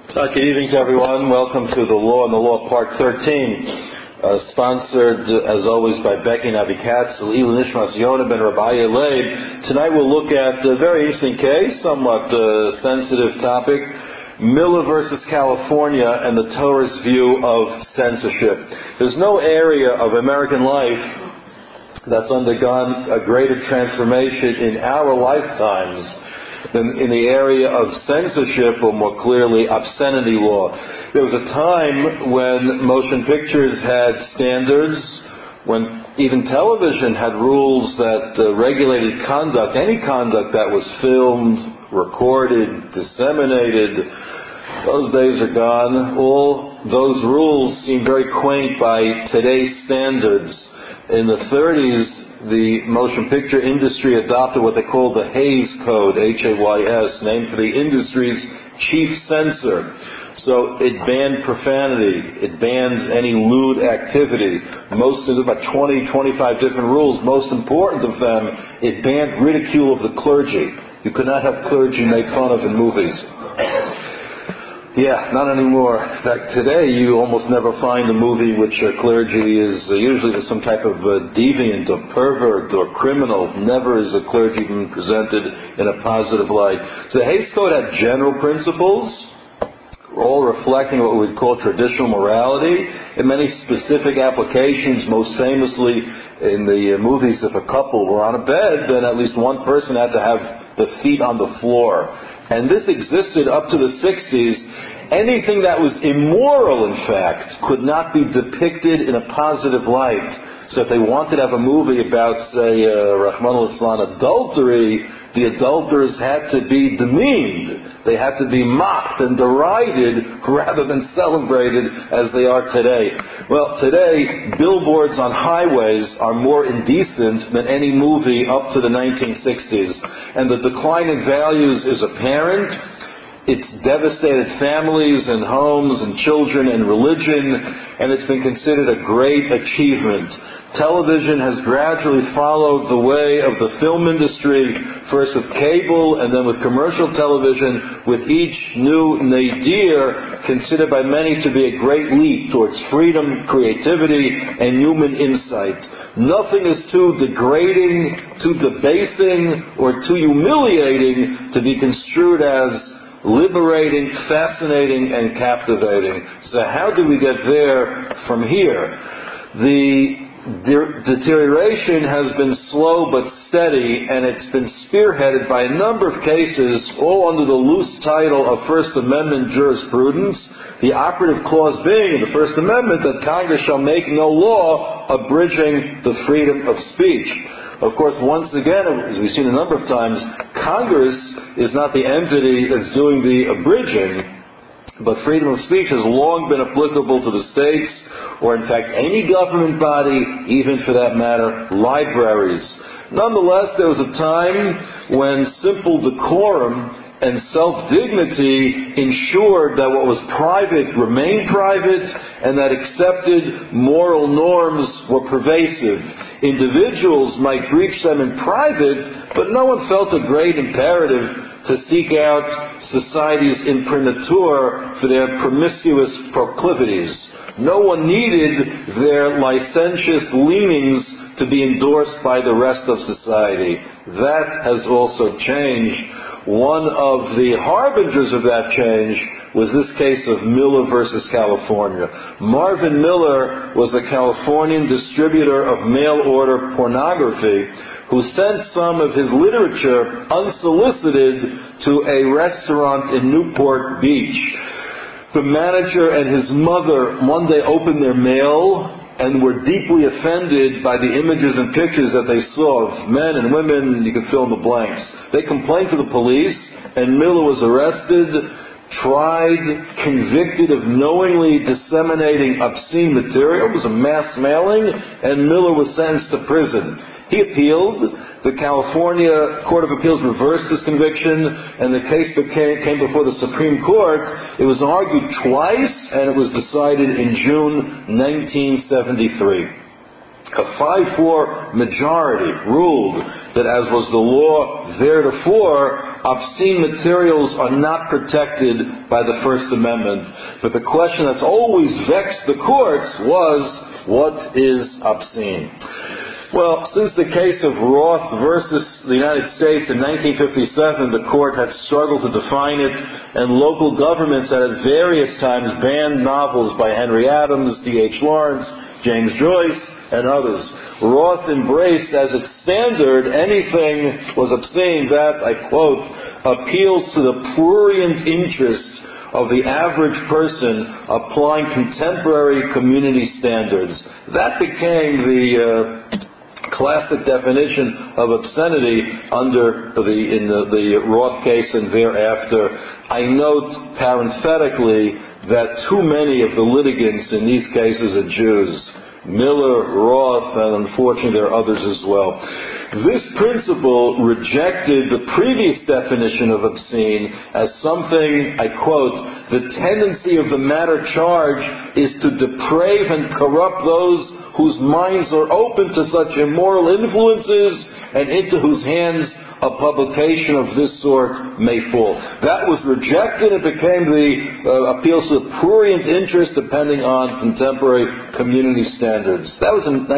Good evening to everyone. Welcome to The Law and the Law Part 13, sponsored as always by Becky Navi Katz, L'Ilui Nishmas Yonah ben Rabbi Leib. Tonight we'll look at a very interesting case, somewhat sensitive topic, Miller versus California and the Torah's view of censorship. There's no area of American life that's undergone a greater transformation in our lifetimes than in the area of censorship, or more clearly, obscenity law. There was a time when motion pictures had standards, when even television had rules that regulated conduct, any conduct that was filmed, recorded, disseminated. Those days are gone. All those rules seem very quaint by today's standards. In the 30s, the motion picture industry adopted what they called the Hays Code, Hays, named for the industry's chief censor. So it banned profanity, it banned any lewd activity. About 20, 25 different rules. Most important of them, it banned ridicule of the clergy. You could not have clergy made fun of in movies. Yeah, not anymore. In fact, today you almost never find a movie which clergy is usually some type of deviant or pervert or criminal. Never is a clergyman presented in a positive light. So the Hays Code had general principles, all reflecting what we would call traditional morality, and many specific applications. Most famously, in the movies, if a couple were on a bed, then at least one person had to have the feet on the floor. And this existed up to the 60s. Anything that was immoral, in fact, could not be depicted in a positive light. So if they wanted to have a movie about, say, Rahman al-Islam, adultery, the adulterers had to be demeaned. They had to be mocked and derided rather than celebrated as they are today. Well, today, billboards on highways are more indecent than any movie up to the 1960s. And the decline in values is apparent. It's devastated families and homes and children and religion, and it's been considered a great achievement. Television has gradually followed the way of the film industry, first with cable and then with commercial television, with each new nadir considered by many to be a great leap towards freedom, creativity, and human insight. Nothing is too degrading, too debasing, or too humiliating to be construed as liberating, fascinating, and captivating. So how do we get there from here? The deterioration has been slow but steady, and it's been spearheaded by a number of cases, all under the loose title of First Amendment jurisprudence, the operative clause being in the First Amendment that Congress shall make no law abridging the freedom of speech. Of course, once again, as we've seen a number of times, Congress is not the entity that's doing the abridging, but freedom of speech has long been applicable to the states, or in fact any government body, even for that matter, libraries. Nonetheless, there was a time when simple decorum and self-dignity ensured that what was private remained private, and that accepted moral norms were pervasive. Individuals might breach them in private, but no one felt a great imperative to seek out society's imprimatur for their promiscuous proclivities. No one needed their licentious leanings to be endorsed by the rest of society. That has also changed. One of the harbingers of that change was this case of Miller versus California. Marvin Miller was a Californian distributor of mail-order pornography who sent some of his literature unsolicited to a restaurant in Newport Beach. The manager and his mother one day opened their mail and were deeply offended by the images and pictures that they saw of men and women. You can fill in the blanks. They complained to the police, and Miller was arrested, tried, convicted of knowingly disseminating obscene material. It was a mass mailing, and Miller was sentenced to prison. He appealed. The California Court of Appeals reversed his conviction, and the case came before the Supreme Court. It was argued twice, and it was decided in June 1973. A 5-4 majority ruled that, as was the law theretofore, obscene materials are not protected by the First Amendment. But the question that's always vexed the courts was, what is obscene? Well, since the case of Roth versus the United States in 1957, the court had struggled to define it, and local governments had at various times banned novels by Henry Adams, D.H. Lawrence, James Joyce, and others. Roth embraced as its standard anything was obscene that, I quote, appeals to the prurient interest of the average person applying contemporary community standards. That became the classic definition of obscenity in the Roth case and thereafter. I note parenthetically that too many of the litigants in these cases are Jews. Miller, Roth, and unfortunately there are others as well. This principle rejected the previous definition of obscene as something, I quote, the tendency of the matter charged is to deprave and corrupt those whose minds are open to such immoral influences and into whose hands a publication of this sort may fall. That was rejected. It became the appeals to the prurient interest depending on contemporary community standards. That was in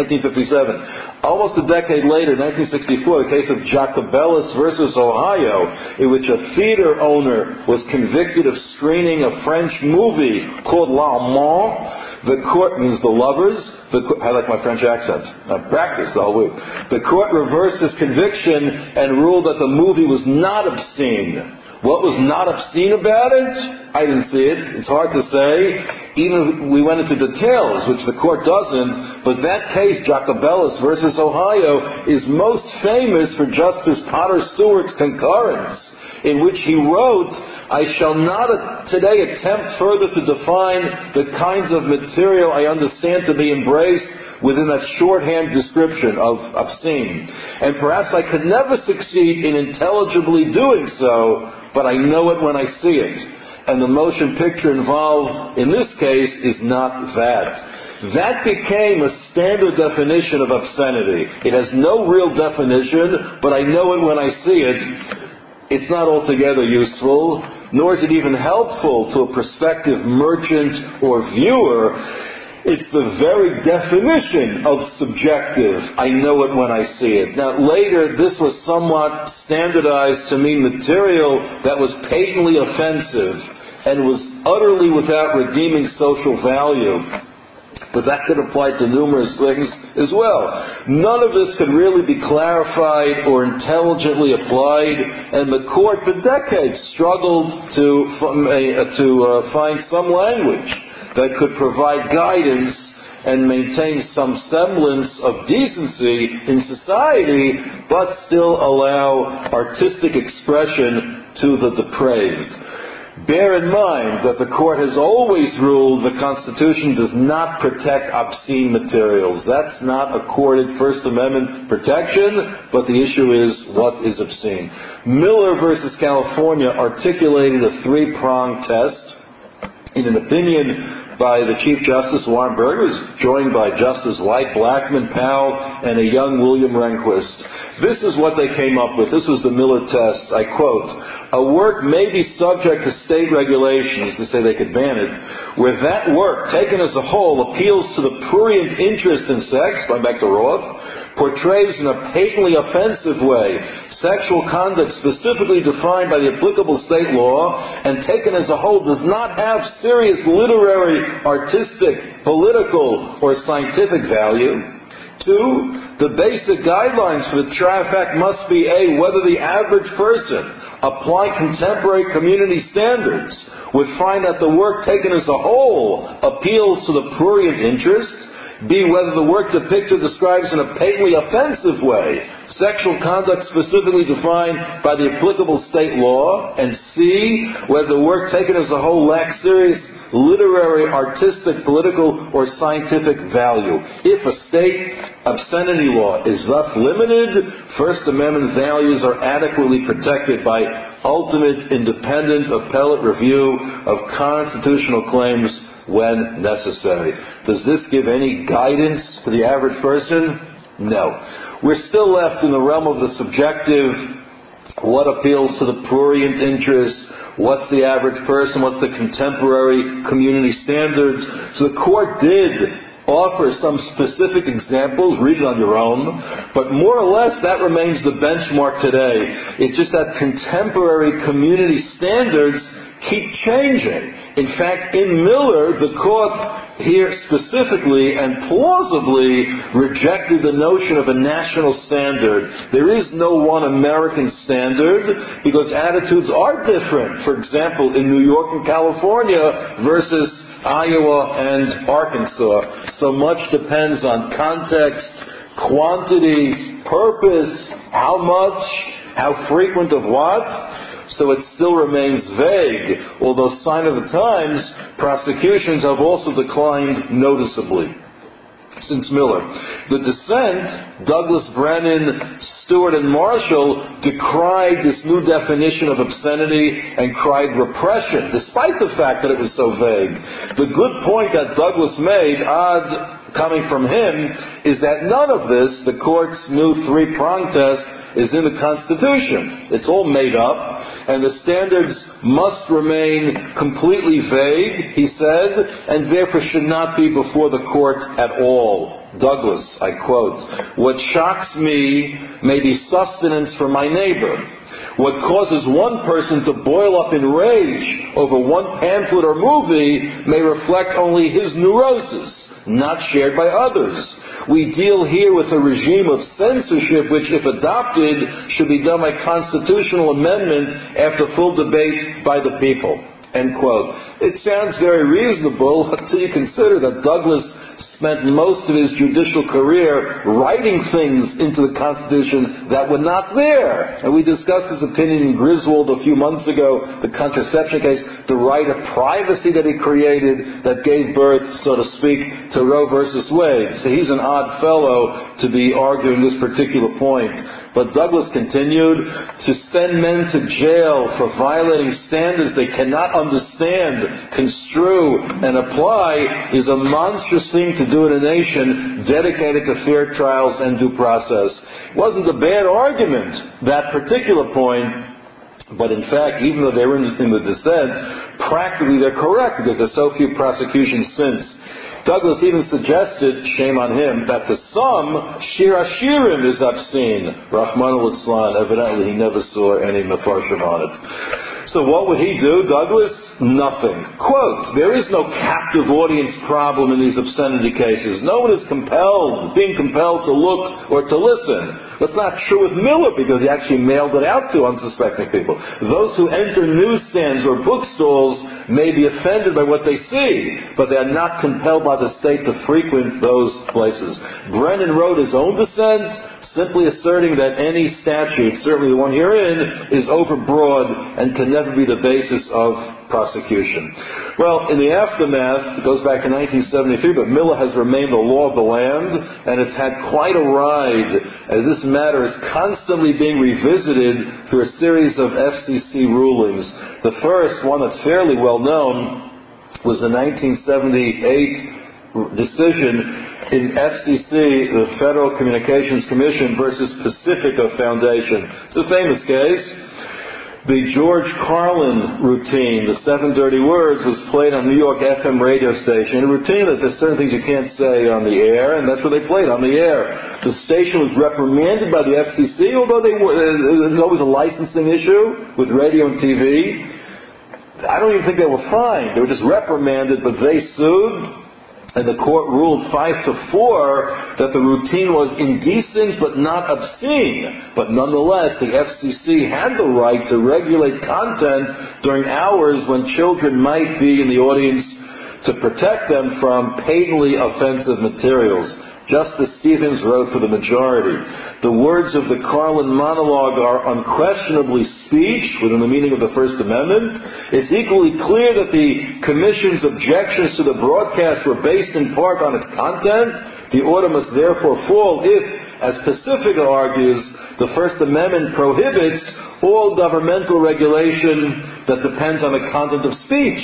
1957. Almost a decade later, 1964, the case of Jacobellis versus Ohio, in which a theater owner was convicted of screening a French movie called L'Amant. The court, means the lovers. I like my French accent. I practiced all week. The court reversed his conviction and ruled that the movie was not obscene. What was not obscene about it? I didn't see it. It's hard to say. Even we went into details, which the court doesn't. But that case, Jacobellis versus Ohio, is most famous for Justice Potter Stewart's concurrence, in which he wrote, I shall not today attempt further to define the kinds of material I understand to be embraced within that shorthand description of obscene. And perhaps I could never succeed in intelligibly doing so, but I know it when I see it. And the motion picture involved in this case is not that. That became a standard definition of obscenity. It has no real definition, but I know it when I see it. It's not altogether useful, nor is it even helpful to a prospective merchant or viewer. It's the very definition of subjective. I know it when I see it. Now, later, this was somewhat standardized to mean material that was patently offensive and was utterly without redeeming social value. But that could apply to numerous things as well. None of this could really be clarified or intelligently applied, and the court for decades struggled to find some language that could provide guidance and maintain some semblance of decency in society, but still allow artistic expression to the depraved. Bear in mind that the court has always ruled the Constitution does not protect obscene materials. That's not accorded First Amendment protection, but the issue is, what is obscene? Miller versus California articulated a three-pronged test in an opinion by the Chief Justice Warren Burger, who was joined by Justice White, Blackmun, Powell, and a young William Rehnquist. This is what they came up with. This was the Miller test. I quote, a work may be subject to state regulations, to say they could ban it, where that work, taken as a whole, appeals to the prurient interest in sex, going back to Roth, portrays in a patently offensive way sexual conduct specifically defined by the applicable state law, and taken as a whole does not have serious literary, artistic, political, or scientific value. 2, the basic guidelines for the Traff Act must be A, whether the average person applying contemporary community standards would find that the work taken as a whole appeals to the prurient interest. B, whether the work depicted describes in a patently offensive way sexual conduct specifically defined by the applicable state law. And C, whether the work taken as a whole lacks serious literary, artistic, political, or scientific value. If a state obscenity law is thus limited, First Amendment values are adequately protected by ultimate independent appellate review of constitutional claims when necessary. Does this give any guidance to the average person? No. We're still left in the realm of the subjective. What appeals to the prurient interest? What's the average person? What's the contemporary community standards? So the court did offer some specific examples, read it on your own, but more or less that remains the benchmark today. It's just that contemporary community standards keep changing. In fact, in Miller, the court here specifically and plausibly rejected the notion of a national standard. There is no one American standard because attitudes are different. For example, in New York and California versus Iowa and Arkansas. So much depends on context, quantity, purpose, how much, how frequent of what. So it still remains vague, although sign of the times, prosecutions have also declined noticeably since Miller. The dissent, Douglas, Brennan, Stewart, and Marshall decried this new definition of obscenity and cried repression, despite the fact that it was so vague. The good point that Douglas made, coming from him, is that none of this, the court's new three-prong test, is in the Constitution. It's all made up, and the standards must remain completely vague, he said, and therefore should not be before the court at all. Douglas, I quote, "What shocks me may be sustenance for my neighbor. What causes one person to boil up in rage over one pamphlet or movie may reflect only his neurosis, not shared by others. We deal here with a regime of censorship which, if adopted, should be done by constitutional amendment after full debate by the people." End quote. It sounds very reasonable until you consider that Douglas spent most of his judicial career writing things into the Constitution that were not there. And we discussed his opinion in Griswold a few months ago, the contraception case, the right of privacy that he created that gave birth, so to speak, to Roe versus Wade. So he's an odd fellow to be arguing this particular point. But Douglas continued, "To send men to jail for violating standards they cannot understand, construe, and apply is a monstrous thing to do in a nation dedicated to fair trials and due process." It wasn't a bad argument, that particular point, but in fact, even though they were in the dissent, practically they're correct because there's so few prosecutions since. Douglas even suggested, shame on him, that to some, Shir Hashirim is obscene. Rahman al-Islam, evidently he never saw any Mefarshim on it. So what would he do, Douglas? Nothing. Quote, "There is no captive audience problem in these obscenity cases. No one is being compelled to look or to listen. That's not true with Miller because he actually mailed it out to unsuspecting people. Those who enter newsstands or bookstalls may be offended by what they see, but they are not compelled by the state to frequent those places." Brennan wrote his own dissent, simply asserting that any statute, certainly the one herein, is overbroad and can never be the basis of prosecution. Well, in the aftermath, it goes back to 1973, but Miller has remained the law of the land, and it's had quite a ride, as this matter is constantly being revisited through a series of FCC rulings. The first one that's fairly well known was the 1978 decision in FCC, the Federal Communications Commission versus Pacifica Foundation. It's a famous case. The George Carlin routine, the 7 Dirty Words, was played on New York FM radio station. A routine that there's certain things you can't say on the air, and that's what they played on the air. The station was reprimanded by the FCC, although there's always a licensing issue with radio and TV. I don't even think they were fined. They were just reprimanded, but they sued. And the court ruled 5-4 that the routine was indecent but not obscene. But nonetheless, the FCC had the right to regulate content during hours when children might be in the audience to protect them from patently offensive materials. Justice Stevens wrote for the majority, "The words of the Carlin monologue are unquestionably speech within the meaning of the First Amendment. It's equally clear that the Commission's objections to the broadcast were based in part on its content. The order must therefore fall if, as Pacifica argues, the First Amendment prohibits all governmental regulation that depends on the content of speech.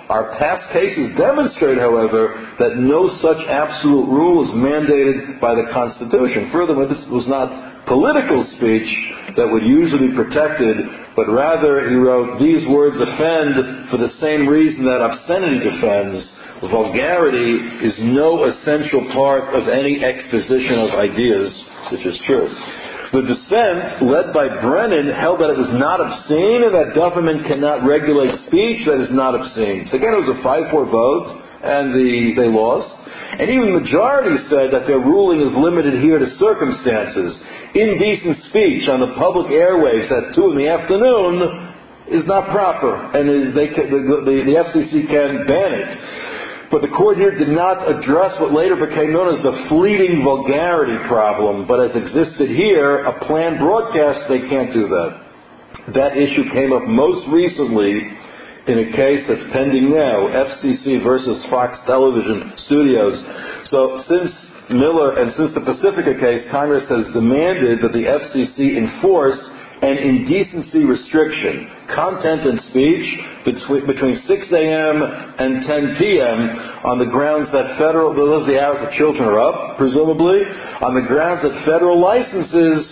Our past cases demonstrate, however, that no such absolute rule is mandated by the Constitution. Furthermore, this was not political speech that would usually be protected, but rather, he wrote, these words offend for the same reason that obscenity offends. Vulgarity is no essential part of any exposition of ideas, which is true. The dissent, led by Brennan, held that it was not obscene and that government cannot regulate speech that is not obscene. So again, it was a 5-4 vote, and they lost. And even the majority said that their ruling is limited here to circumstances. Indecent speech on the public airwaves at 2 in the afternoon is not proper, and the FCC can ban it. But the court here did not address what later became known as the fleeting vulgarity problem, but as existed here, a planned broadcast, they can't do that. That issue came up most recently in a case that's pending now, FCC versus Fox Television Studios. So since Miller and since the Pacifica case, Congress has demanded that the FCC enforce an indecency restriction, content and speech between 6 a.m. and 10 p.m. on the grounds that those are the hours that children are up, presumably, on the grounds that federal licenses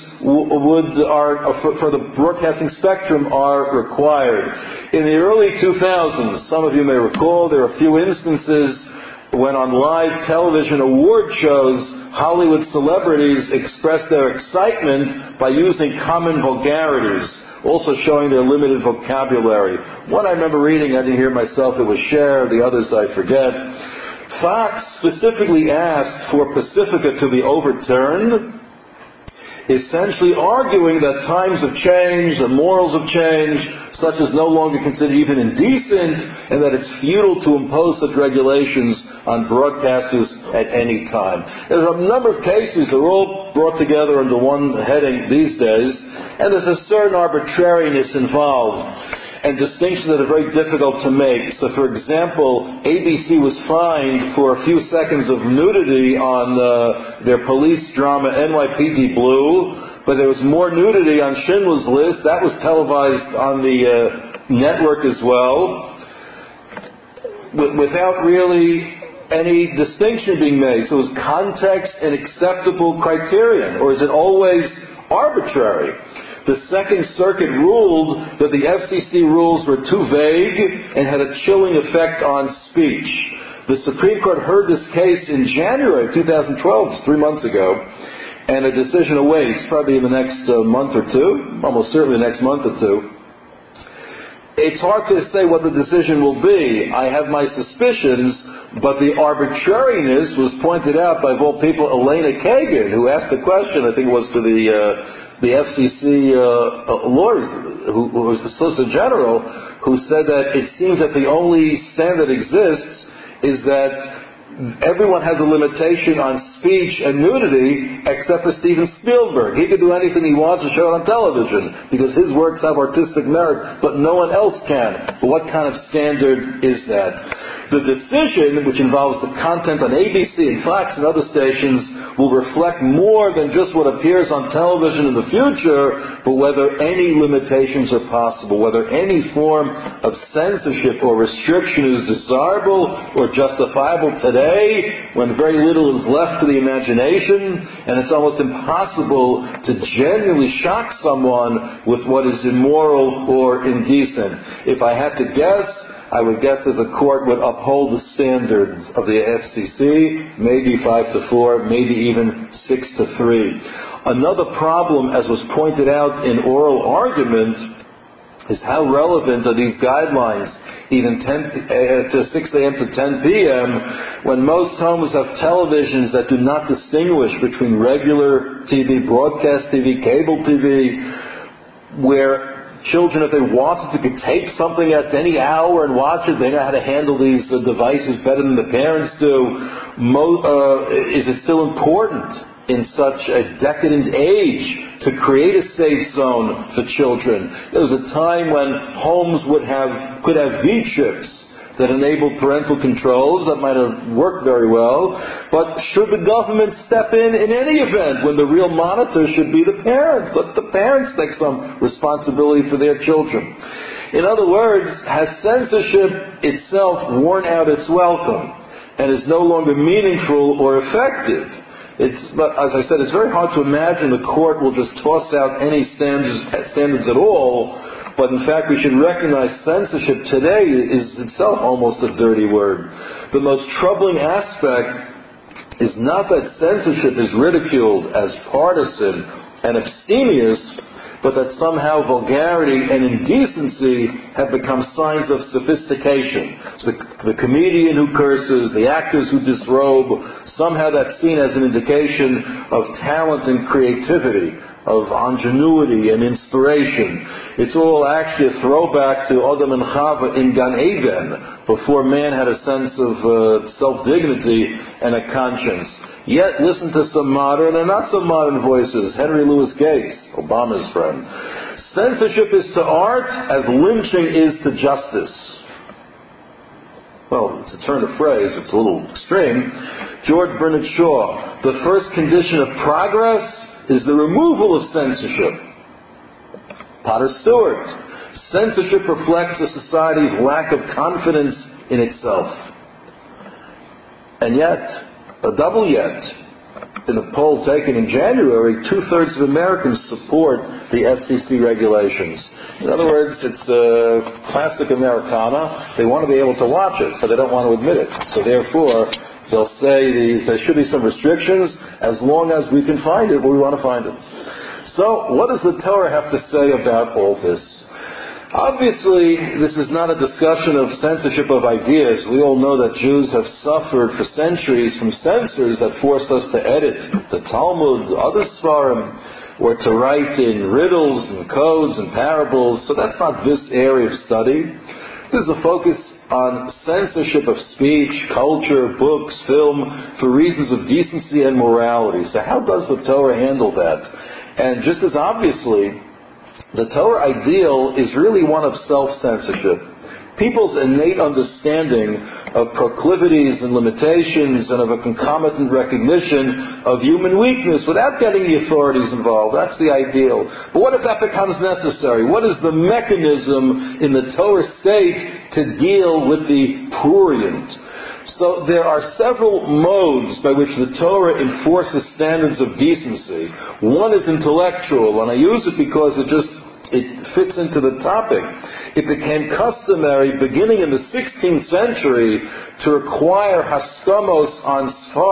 for the broadcasting spectrum are required. In the early 2000s, some of you may recall, there were a few instances when on live television award shows, Hollywood celebrities expressed their excitement by using common vulgarities, also showing their limited vocabulary. One I remember reading, I didn't hear myself, it was Cher, the others I forget. Fox specifically asked for Pacifica to be overturned, essentially arguing that times have changed, the morals have changed, such as no longer considered even indecent, and that it's futile to impose such regulations on broadcasters at any time. There's a number of cases, they're all brought together under one heading these days, and there's a certain arbitrariness involved, and distinctions that are very difficult to make. So, for example, ABC was fined for a few seconds of nudity on their police drama NYPD Blue, but there was more nudity on Schindler's List. That was televised on the network as well, without really any distinction being made. So is context an acceptable criterion, or is it always arbitrary? The Second Circuit ruled that the FCC rules were too vague and had a chilling effect on speech. The Supreme Court heard this case in January of 2012, 3 months ago, and a decision awaits probably in the next month or two, almost certainly next month or two. It's hard to say what the decision will be. I have my suspicions, but the arbitrariness was pointed out by, of all people, Elena Kagan, who asked the question, I think it was to the FCC lawyers, who was the Solicitor General, who said that it seems that the only standard exists is that everyone has a limitation on speech and nudity except for Steven Spielberg. He could do anything he wants to show it on television because his works have artistic merit, but no one else can. But what kind of standard is that? The decision, which involves the content on ABC and Fox and other stations, will reflect more than just what appears on television in the future, but whether any limitations are possible, whether any form of censorship or restriction is desirable or justifiable today, when very little is left to the imagination, and it's almost impossible to genuinely shock someone with what is immoral or indecent. If I had to guess, I would guess that the court would uphold the standards of the FCC, maybe 5-4, maybe even 6-3. Another problem, as was pointed out in oral argument, is how relevant are these guidelines, even 6 a.m. to 10 p.m., when most homes have televisions that do not distinguish between regular TV, broadcast TV, cable TV, where children, if they wanted to, could tape something at any hour and watch it. They know how to handle these devices better than the parents do. Is it still important in such a decadent age to create a safe zone for children? There was a time when homes could have V-chips that enabled parental controls that might have worked very well, but should the government step in any event when the real monitor should be the parents? Let the parents take some responsibility for their children. In other words, has censorship itself worn out its welcome and is no longer meaningful or effective? But as I said, it's very hard to imagine the court will just toss out any standards at all, but in fact we should recognize censorship today is itself almost a dirty word. The most troubling aspect is not that censorship is ridiculed as partisan and abstemious, but that somehow vulgarity and indecency have become signs of sophistication. So the comedian who curses, the actors who disrobe, somehow that's seen as an indication of talent and creativity, of ingenuity and inspiration. It's all actually a throwback to Adam and Chava in Gan Eden, before man had a sense of self-dignity and a conscience. Yet, listen to some modern and not so modern voices. Henry Louis Gates, Obama's friend. Censorship is to art as lynching is to justice. Well, it's a turn of phrase, it's a little extreme. George Bernard Shaw, the first condition of progress is the removal of censorship. Potter Stewart, censorship reflects a society's lack of confidence in itself. And yet, a double yet, in a poll taken in January, 2/3 of Americans support the FCC regulations. In other words, it's classic Americana. They want to be able to watch it, but they don't want to admit it. So therefore, they'll say there should be some restrictions as long as we can find it where we want to find it. So what does the Torah have to say about all this? Obviously, this is not a discussion of censorship of ideas. We all know that Jews have suffered for centuries from censors that forced us to edit the Talmud, other Svarim, or to write in riddles and codes and parables. So that's not this area of study. This is a focus on censorship of speech, culture, books, film, for reasons of decency and morality. So how does the Torah handle that? And just as obviously, the Torah ideal is really one of self-censorship. People's innate understanding of proclivities and limitations and of a concomitant recognition of human weakness without getting the authorities involved. That's the ideal. But what if that becomes necessary? What is the mechanism in the Torah state to deal with the prurient? So there are several modes by which the Torah enforces standards of decency. One is intellectual, and I use it because it fits into the topic. It became customary, beginning in the 16th century, to require haskamos on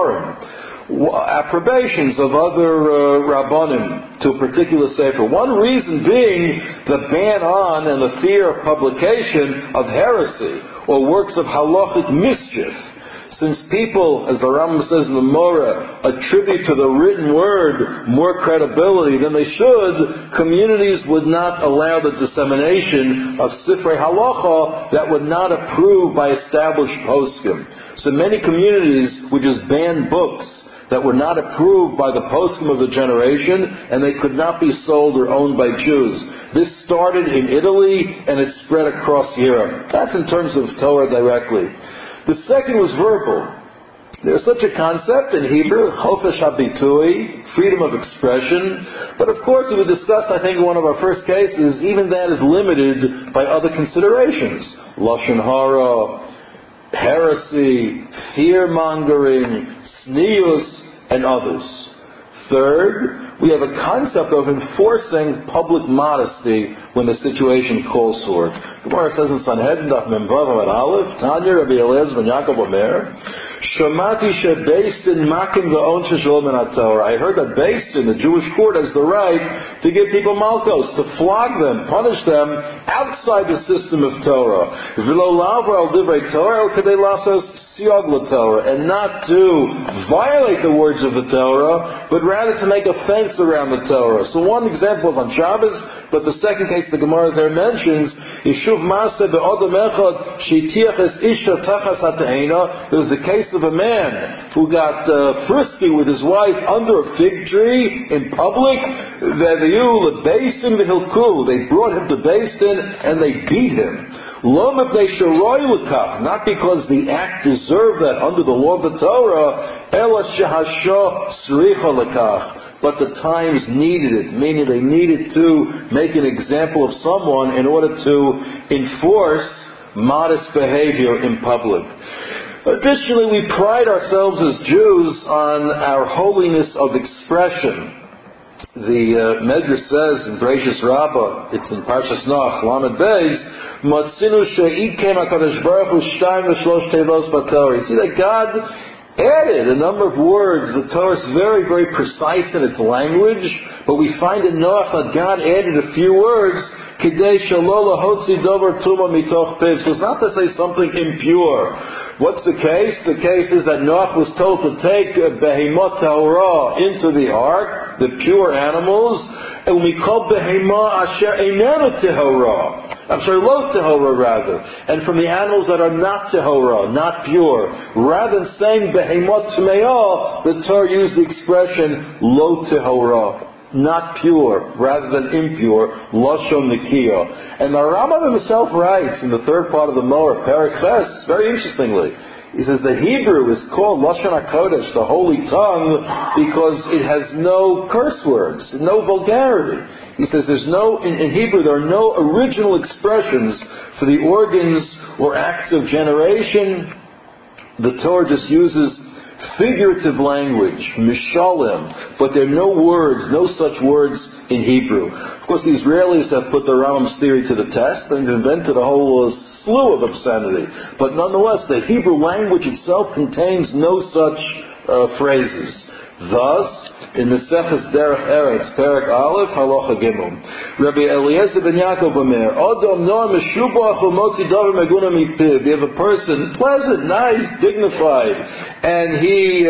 Sfarim, approbations of other Rabbanim to a particular sefer. One reason being the ban on and the fear of publication of heresy or works of halachic mischief. Since people, as the Rambam says in the Moreh, attribute to the written word more credibility than they should, communities would not allow the dissemination of Sifrei Halacha that would not approve by established poskim. So many communities would just ban books that were not approved by the poskim of the generation, and they could not be sold or owned by Jews. This started in Italy, and it spread across Europe. That's in terms of Torah directly. The second was verbal. There's such a concept in Hebrew, chofesh habitui, freedom of expression. But of course, as we discussed, I think, in one of our first cases, even that is limited by other considerations. Lashon hara, heresy, fear-mongering, snius, and others. Third, we have a concept of enforcing public modesty when the situation calls for it. The Gemara says in Sanhedrin, Daf Mem Vav Amud Aleph, Tanya Rabbi Eliezer ben Yaakov Omer, Shamati shebeis din makim ve'on sheshalom min haTorah. I heard that Beis Din, the Jewish court, has the right to give people malchos, to flog them, punish them outside the system of Torah. V'lo lavra al divrei Torah, el kedei lasos siog l'Torah, and not to violate the words of the Torah, but rather to make a fence around the Torah. So one example is on Shabbos, but the second case the Gemara there mentions is Shuv Maaseh be'odam echad sheitiach es isha tachas hateina. There was a case of a man who got frisky with his wife under a fig tree in public. They brought him to Beis Din and they beat him. Lo mepnei sheroy lekach, not because the act deserved that under the law of the Torah, ela shehasho tzricha lekach, but the times needed it, meaning they needed to make an example of someone in order to enforce modest behavior in public. Additionally, we pride ourselves as Jews on our holiness of expression. The Medrash says in Bereshis Rabbah, it's in Parshas Noach, Lamed Beis, Matzinu she'ikem HaKadosh Baruch Hu shtayim v'shlosh tevos b'Torah. You see that God added a number of words. The Torah is very, very precise in its language, but we find in Noach that God added a few words, Kidei shelo lahotzi dover tuma mitoch piv. So it's not to say something impure. What's the case? The case is that Noach was told to take behemot tahora into the ark, the pure animals, and mikol behemah asher einena tahora. Lo tahora rather. And from the animals that are not tahora, not pure. Rather than saying behemot tmeah, the Torah used the expression lo tahora, not pure, rather than impure, lashon nikiya. And the Rambam himself writes in the third part of the Moar, Perek Ches, very interestingly, he says the Hebrew is called Lashon HaKodesh, the holy tongue, because it has no curse words, no vulgarity. He says there's no, in Hebrew there are no original expressions for the organs or acts of generation. The Torah just uses figurative language, mishalim, but there are no words, no such words in Hebrew. Of course, the Israelis have put the Rambam's theory to the test and invented a whole slew of obscenity. But nonetheless, the Hebrew language itself contains no such phrases. Thus, in the Seches Derech Eretz, Perek Aleph, Halacha Gimel, Rabbi Eliezer ben Yaakov Omer, Odom Noah Meshubach Umotzi Davar Meguna Mipiv. You have a person, pleasant, nice, dignified, and he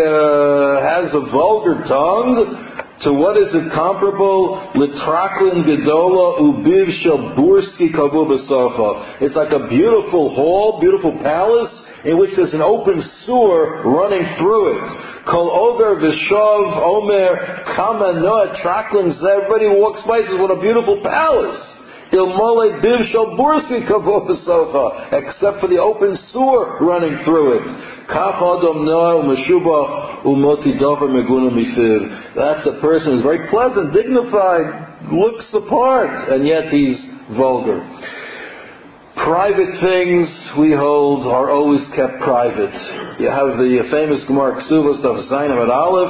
has a vulgar tongue. To what is it comparable? Litraklin Gedola Ubiv Shel Burski Kavu B'Socha. It's like a beautiful hall, beautiful palace, in which there's an open sewer running through it. Kol Over V'Shov Omer Kama Noah Traklin. Everybody who walks by says, what a beautiful palace. Ilmole Biv Shel Burski Kavu B'Socha. Except for the open sewer running through it. Kach Adam Noah Umeshubach Umoti Dover Meguna Mifiv. That's a person who's very pleasant, dignified, looks the part, and yet he's vulgar. Private things, we hold, are always kept private. You have the famous Gemara Ksuvos of Zayin Amud Aleph,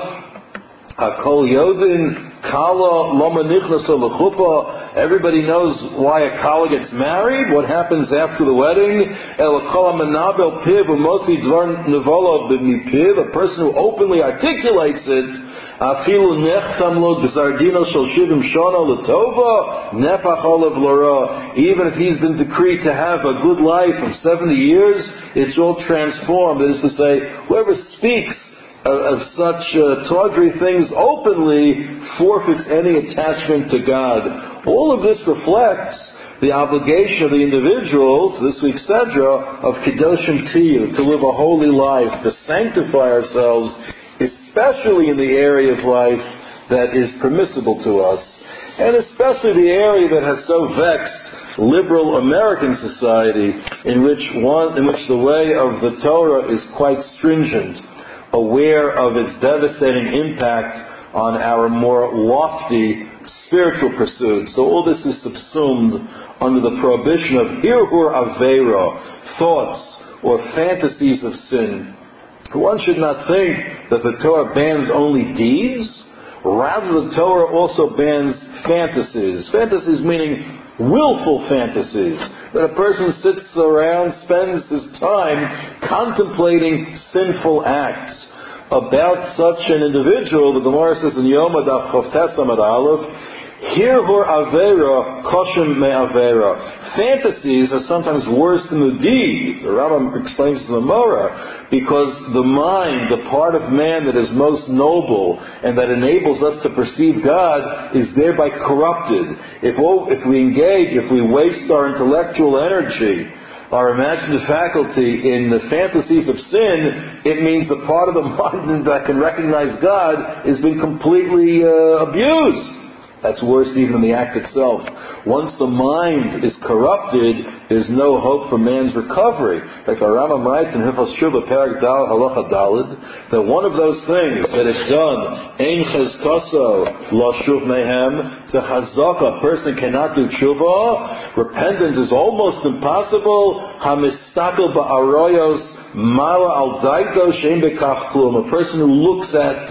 Hakol Yodin, Kala Loma Nichnaso L'chuppah. Everybody knows why a Kala gets married, what happens after the wedding. El Kala Menabel Piv Umotzi Dvar Nevola B'Mipiv, a person who openly articulates it. Afilu Nechtam Lo B'Zardino Shel Shivim Shana L'Tova Nepach Olav L'Ra. Even if he's been decreed to have a good life of 70 years, it's all transformed. That is to say, whoever speaks of such tawdry things openly forfeits any attachment to God. All of this reflects the obligation of the individuals, this week's Sedra, of Kedoshim Tiyu, to live a holy life, to sanctify ourselves, especially in the area of life that is permissible to us, and especially the area that has so vexed liberal American society, in which the way of the Torah is quite stringent, aware of its devastating impact on our more lofty spiritual pursuits. So all this is subsumed under the prohibition of hirhur avera, thoughts or fantasies of sin. One should not think that the Torah bans only deeds. Rather, the Torah also bans fantasies. Fantasies meaning willful fantasies. That a person sits around, spends his time contemplating sinful acts. About such an individual, the Gemara says in Yom Adaf Chavtes Amud Aleph, Hirhur Avera Koshem Me Avera. Fantasies are sometimes worse than the deed. The Rambam explains in the Gemara, because the mind, the part of man that is most noble and that enables us to perceive God, is thereby corrupted. If we waste our intellectual energy, our imaginative faculty in the fantasies of sin, it means the part of the mind that can recognize God has been completely abused. That's worse even than the act itself. Once the mind is corrupted, there's no hope for man's recovery. Like the Rambam writes in Hilchos Shuvah, Perek Dal, Halacha Daled, that one of those things that is done, Ein Chezkaso Lo Shuv Mehem, it's a chazaka, a person cannot do tshuva, repentance is almost impossible, Hamistakel Ba'aroyos, Mala Al Daito Shein Bekach Klum, a person who looks at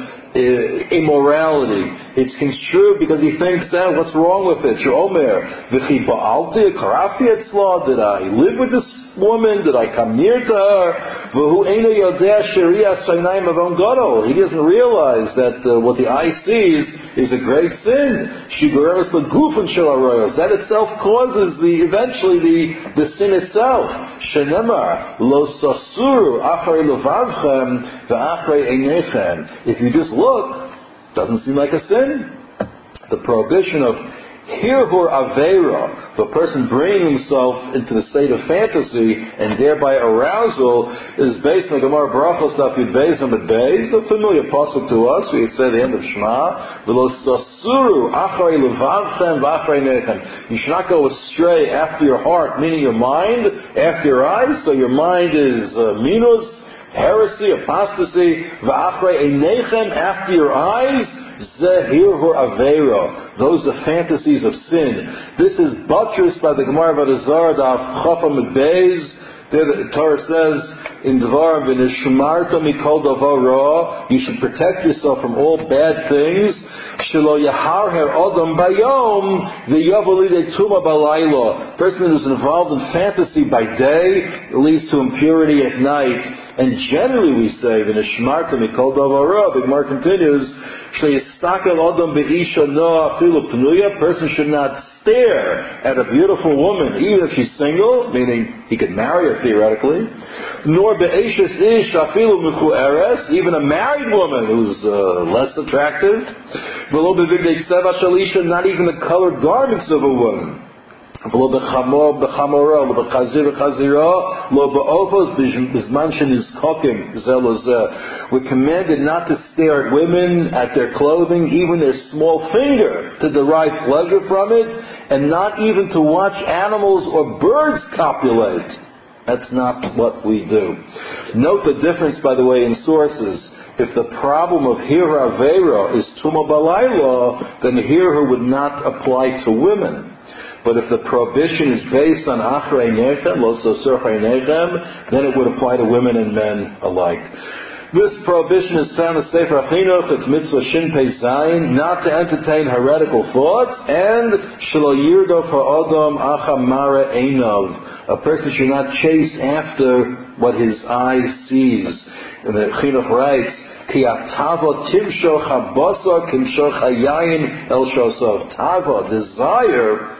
immorality. It's construed because he thinks that, what's wrong with it? Shomer, V'chi Ba'alti, Karafti Etzla, did I live with this woman? Did I come near to her? V'hu Eino Yodea Sheria Sainayim Avon Gadol. He doesn't realize that what the eye sees is a great sin. Shigureres L'Gufin Shel Aroyos. That itself causes eventually the sin itself. Shenemar Lo Sasuru Achrei Levavchem V'Achrei Einechem. If you just look, doesn't seem like a sin. The prohibition of Hirhur Aveira, the person bringing himself into the state of fantasy and thereby arousal, is based on the Gemara Barachos Daf Yud Beis Amud Beis, a familiar pasuk to us. We say the end of Shema, V'lo sasuru achrei levavchem v'achrei nechem. You should not go astray after your heart, meaning your mind, after your eyes. So your mind is minus, heresy, apostasy, v'achrei einechem, after your eyes. Zehirhur Aveira. Those are fantasies of sin. This is buttressed by the Gemara Vadazar Daf Chaf Amud Beis. There the Torah says in Dvarim, "V'nishmarta mikol davar ra." You should protect yourself from all bad things. Shelo yaharher adam bayom v'yavol lidei tuma balayla. Person who's involved in fantasy by day leads to impurity at night. And generally we say, "V'nishmarta mikol davar ra." The Gemara continues, "Sheyistakel adam be'isha noah afilu pnuya." Person should not stare at a beautiful woman, even if she's single, meaning he could marry her theoretically, nor be'eshes ish afilu mechueres, even a married woman who's less attractive, v'lo b'videi tzeva shalisha, not even the colored garments of a woman. V'lo b'chamor b'chamora, lo b'chazir b'chazira, lo b'ofos b'zman shenizkokim zelozeh. We're commanded not to stare at women, at their clothing, even their small finger, to derive pleasure from it, and not even to watch animals or birds copulate. That's not what we do. Note the difference, by the way, in sources. If the problem of Hirhur Aveira is Tuma Balayla, then Hirhur would not apply to women. But if the prohibition is based on Achrei Nechem, Lo Sasur Achrei Nechem, then it would apply to women and men alike. This prohibition is found in Sefer HaChinuch, it's Mitzvah Shin Pei Zayin, not to entertain heretical thoughts, and Shelo Yirdof Ha'odam Acham Mara Einov. A person should not chase after what his eye sees. And the Chinuch writes, Ki atava timshoch habasar kimshoch hayayin el shosov. Tava, desire,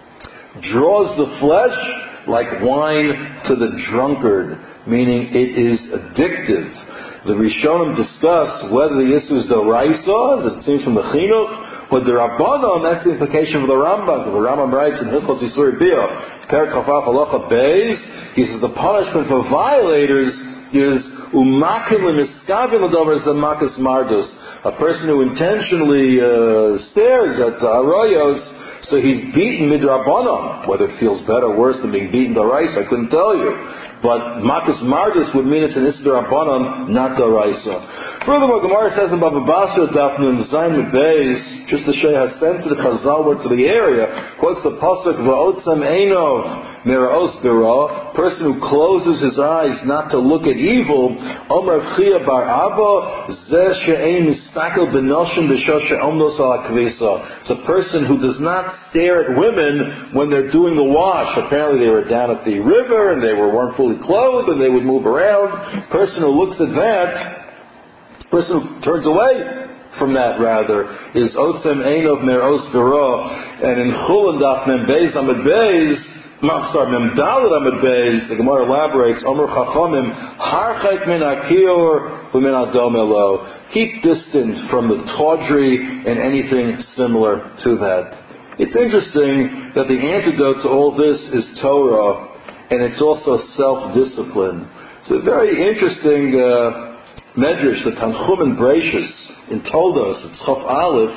draws the flesh like wine to the drunkard, meaning it is addictive. The Rishonim discuss whether the issue is d'oraisa, as it seems from the Chinuch, or the Rabbanon. That's the implication of the Rambam. The Rambam writes in Hilchos Yisur Biyah, Perek Chafaf Halacha Beis, he says the punishment for violators is umakim l'miskavim l'davar zamakas mardus. A person who intentionally stares at arroyos, so he's beaten midrabanan. Whether it feels better or worse than being beaten d'oraisa, I couldn't tell you. But makas mardus would mean it's an issur d'rabanan, not d'oraisa. Furthermore, Gemara says in Baba Basra Daf Nun Zayin Beis, just to show you how sensitive Chazal were to the area, quotes the pasuk v'otzem einov miraos bira, person who closes his eyes not to look at evil. Omer Chia bar Abba zeh she'ein mistakel b'noshim b'shos she'omnos al hakvisa. It's a person who does not stare at women when they're doing the wash. Apparently they were down at the river and they weren't fully clothed and they would move around. Person who looks at that, person who turns away from that rather, is Otzem Einov Meros Bira. And in Chulin Daf Mem Beis Amud Beis, Mem Dalet Amud Beis, the Gemara elaborates, Omer Chachamim, Harchait min Akior v'min Adom Elo. Keep distant from the tawdry and anything similar to that. It's interesting that the antidote to all this is Torah, and it's also self-discipline. It's a very interesting medrash, the Tanchum and Bereishis in Toldos, it's Chaf Aleph,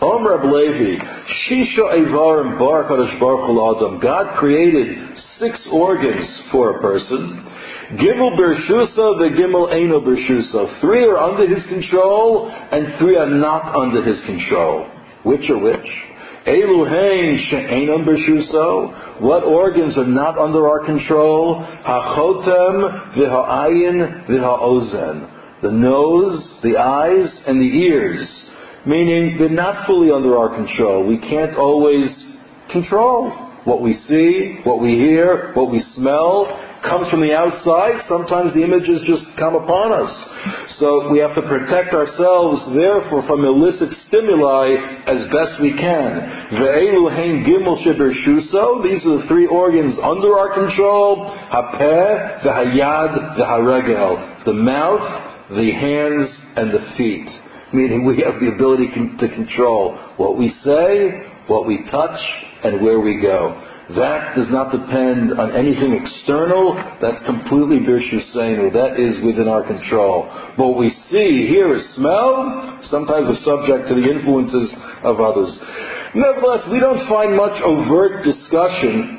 Omer Reb Levi, Shisha Eivarim Bar Kadosh Baruch Hu L'Adam. God created 6 organs for a person. Gimel Bershusa, the Gimel Eino Bershusa. 3 are under his control, and 3 are not under his control. Which are which? Elu hein she'enon Bershusa. What organs are not under our control? Hachotem, v'ha'ayin, v'ha'ozen. The nose, the eyes, and the ears. Meaning, they're not fully under our control. We can't always control what we see, what we hear, what we smell. Comes from the outside. Sometimes the images just come upon us. So we have to protect ourselves, therefore, from illicit stimuli as best we can. Ve'elu hein gimel shebershuso. These are the 3 organs under our control. Hapeh, v'hayad, v'haregel. The mouth, the hands, and the feet. Meaning we have the ability to control what we say, what we touch, and where we go. That does not depend on anything external. That's completely Birshuseinu. That is within our control. What we see, hear, or smell, sometimes we're subject to the influences of others. Nevertheless, we don't find much discussion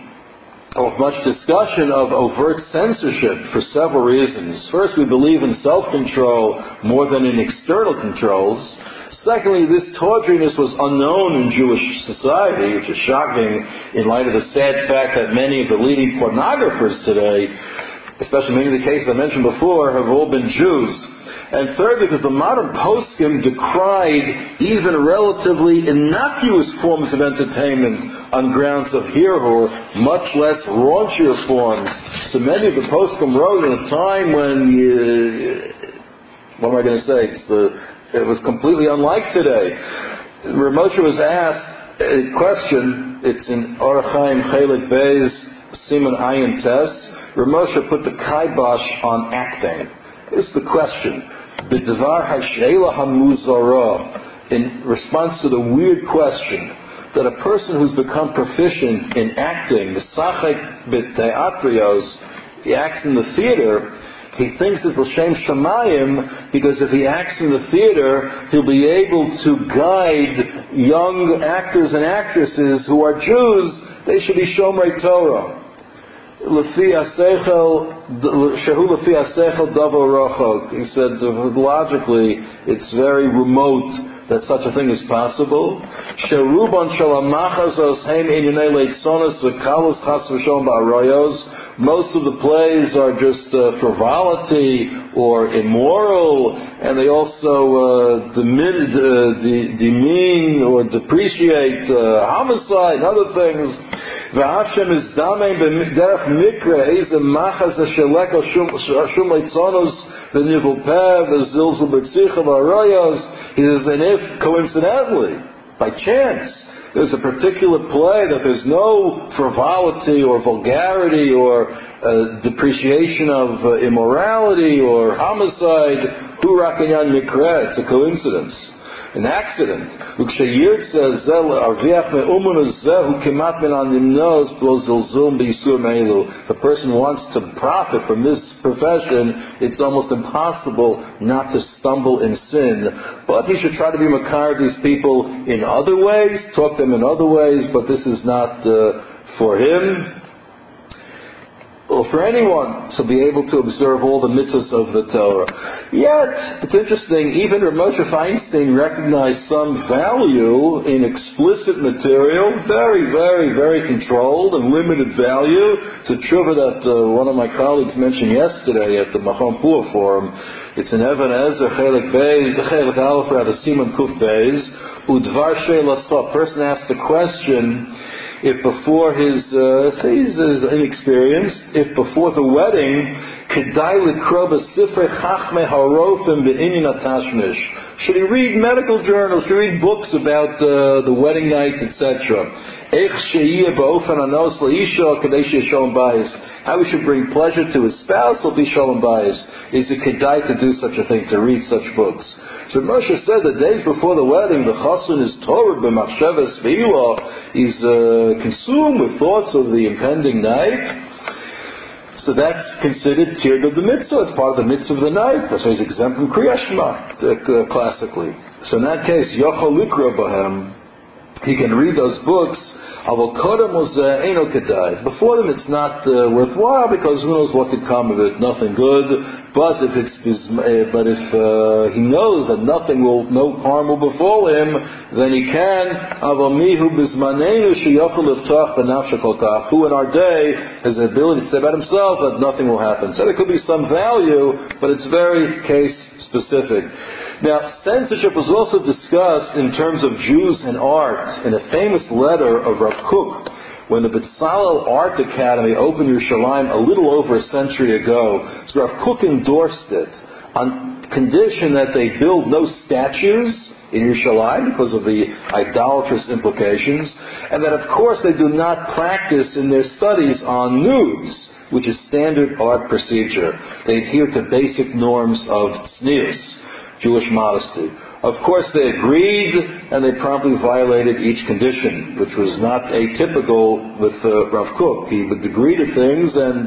of overt censorship for several reasons. First, we believe in self-control more than in external controls. Secondly, this tawdriness was unknown in Jewish society, which is shocking in light of the sad fact that many of the leading pornographers today, especially many of the cases I mentioned before, have all been Jews. And third, because the modern poskim decried even relatively innocuous forms of entertainment on grounds of hirhur, much less raunchier forms. So many of the poskim wrote in a time when, what am I going to say? It was completely unlike today. Rav Moshe was asked a question. It's in Orach Chaim Chelik Beis Siman Ayin Tes. Rav Moshe put the kibosh on acting. This is the question. B'dvar ha'sheila hamuzara. In response to the weird question that a person who's become proficient in acting, misachek b'teatrios, he acts in the theater. He thinks it's l'shem shamayim because if he acts in the theater, he'll be able to guide young actors and actresses who are Jews. They should be Shomrei Torah. He said, logically, it's very remote that such a thing is possible. Most of the plays are just frivolity or immoral, and they also demean or depreciate homicide and other things. He says, and if coincidentally, by chance, there's a particular play that there's no frivolity or vulgarity or depreciation of immorality or homicide, hu rakanyan mikra, it's a coincidence, an accident. The person wants to profit from this profession, it's almost impossible not to stumble in sin. But he should try to be makar these people in other ways, talk them in other ways, but this is not for him or for anyone to be able to observe all the mitzvahs of the Torah. Yet, it's interesting, even Rav Moshe Feinstein recognized some value in explicit material, very, very, very controlled and limited value. It's a tshuva that one of my colleagues mentioned yesterday at the Machon Pua Forum. It's in Even Ezer, Chelik Beis, Chelik Aleph, rather, Siman Kuf Beis, Udvar Sheila Stop. Person asked a question, if before his, say he's inexperienced, if before the wedding, kedai likro b'sifrei chachmei harofim be'inyan atashmish. Should he read medical journals? Should he read books about the wedding night, etc.? Eich she'iyeh ba'ofen anos la'isha kadei she'yeh shalom bayis. How he should bring pleasure to his spouse will be shalom bayis. Is it kedai to do such a thing, to read such books? So Moshe said the days before the wedding, the chassan is torah b'machshavas ve'ilah. He's consumed with thoughts of the impending night. So that's considered tiered of the mitzvah. It's part of the mitzvah of the night. That's why he's exempt from Kriya Shema, classically. So in that case, Yochel Likra Bahem, he can read those books. Before them, it's not worthwhile because who knows what could come of it? Nothing good. But if he knows that no harm will befall him, then he can. Who in our day has the ability to say about himself that nothing will happen. So there could be some value, but it's very case specific. Now, censorship was also discussed in terms of Jews and art in a famous letter of Rav Kook. When the Bezalel Art Academy opened Yerushalayim a little over a century ago, so Rav Kook endorsed it on condition that they build no statues in Yerushalayim because of the idolatrous implications, and that of course they do not practice in their studies on nudes, which is standard art procedure. They adhere to basic norms of tznius, Jewish modesty. Of course, they agreed, and they promptly violated each condition, which was not atypical with Rav Kook. He would agree to things, and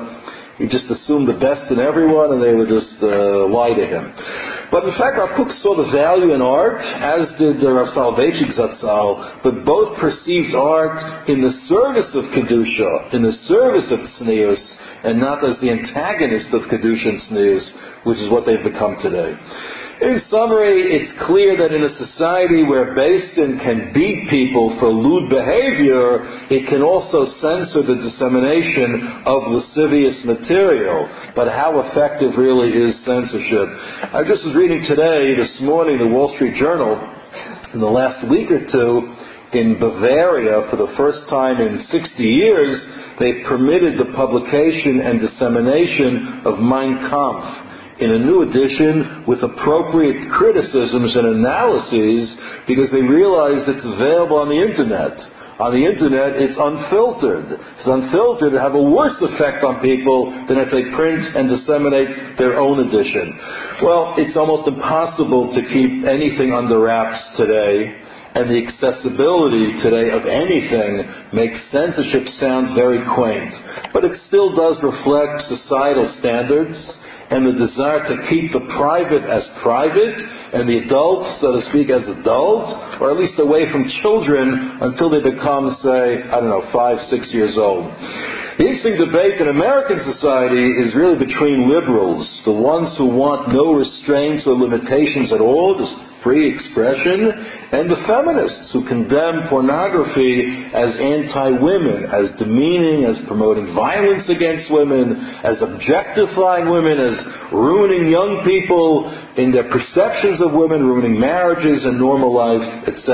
he just assumed the best in everyone, and they would just lie to him. But in fact, Rav Kook saw the value in art, as did Rav Soloveitchik Zatzal, but both perceived art in the service of Kedusha, in the service of tznius, and not as the antagonist of Kedusha and tznius, which is what they've become today. In summary, it's clear that in a society where Beis Din can beat people for lewd behavior, it can also censor the dissemination of lascivious material. But how effective really is censorship? I just was reading this morning, the Wall Street Journal, in the last week or two, in Bavaria, for the first time in 60 years, they permitted the publication and dissemination of Mein Kampf in a new edition with appropriate criticisms and analyses, because they realize it's available on the Internet. On the Internet, it's unfiltered. It's unfiltered to have a worse effect on people than if they print and disseminate their own edition. Well, it's almost impossible to keep anything under wraps today, and the accessibility today of anything makes censorship sound very quaint. But it still does reflect societal standards, and the desire to keep the private as private, and the adults, so to speak, as adults, or at least away from children until they become, say, 5, 6 years old. The interesting debate in American society is really between liberals, the ones who want no restraints or limitations at all, just free expression, and the feminists who condemn pornography as anti-women, as demeaning, as promoting violence against women, as objectifying women, as ruining young people in their perceptions of women, ruining marriages and normal life,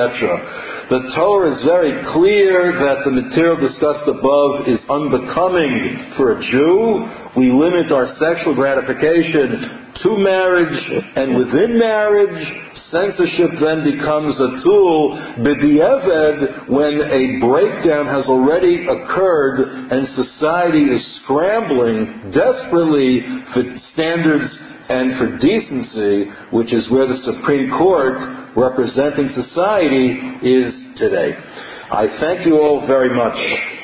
etc. The Torah is very clear that the material discussed above is unbecoming for a Jew. We limit our sexual gratification to marriage and within marriage. Censorship then becomes a tool, b'di'evad, when a breakdown has already occurred and society is scrambling desperately for standards and for decency, which is where the Supreme Court, representing society, is today. I thank you all very much.